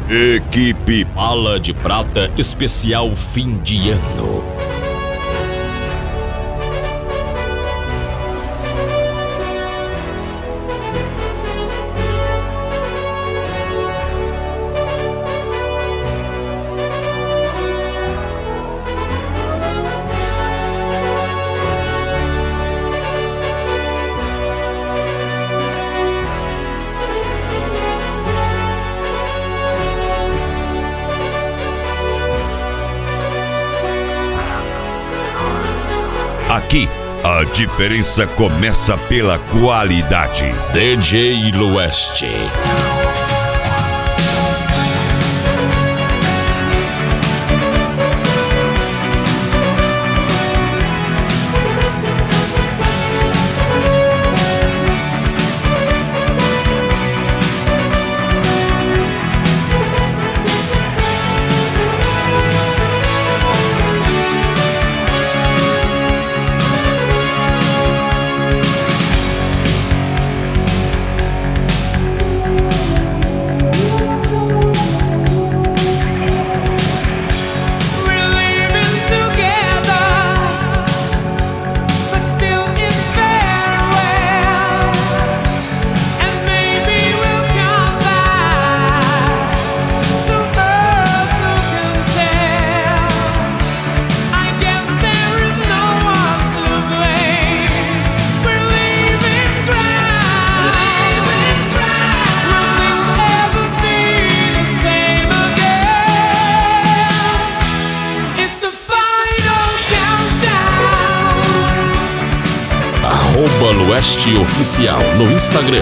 Equipe Bala de Prata especial fim de ano. Aqui, a diferença começa pela qualidade. DJ Lueste. Lueste Oficial no Instagram.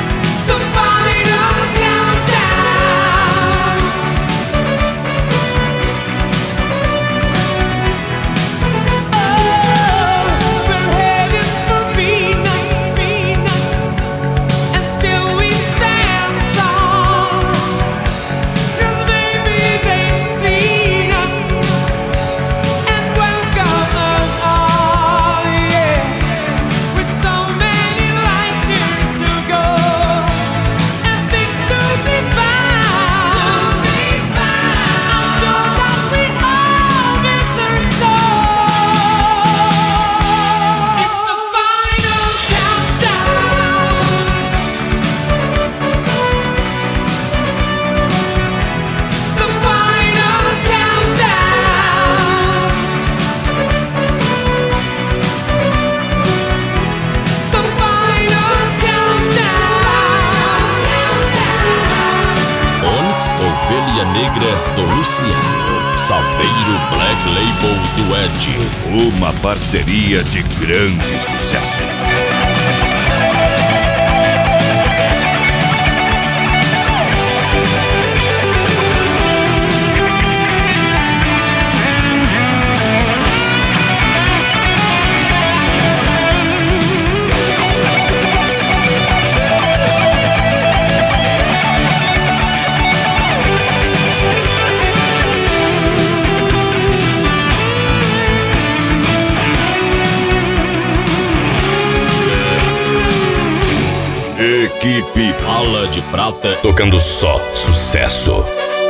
Ovelha Negra do Luciano, Saveiro Black Label do Ed. Uma parceria de grande sucesso. Equipe Bala de Prata, tocando só sucesso.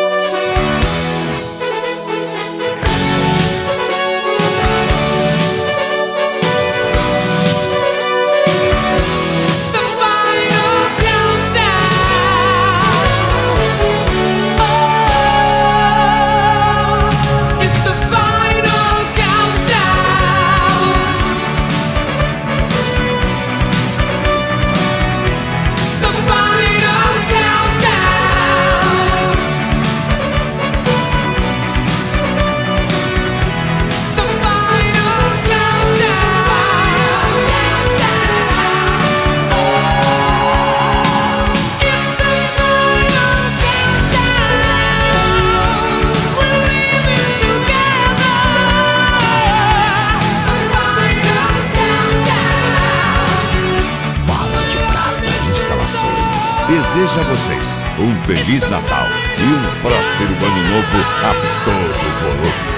Desejo a vocês um Feliz Natal e um próspero Ano Novo a todo volume.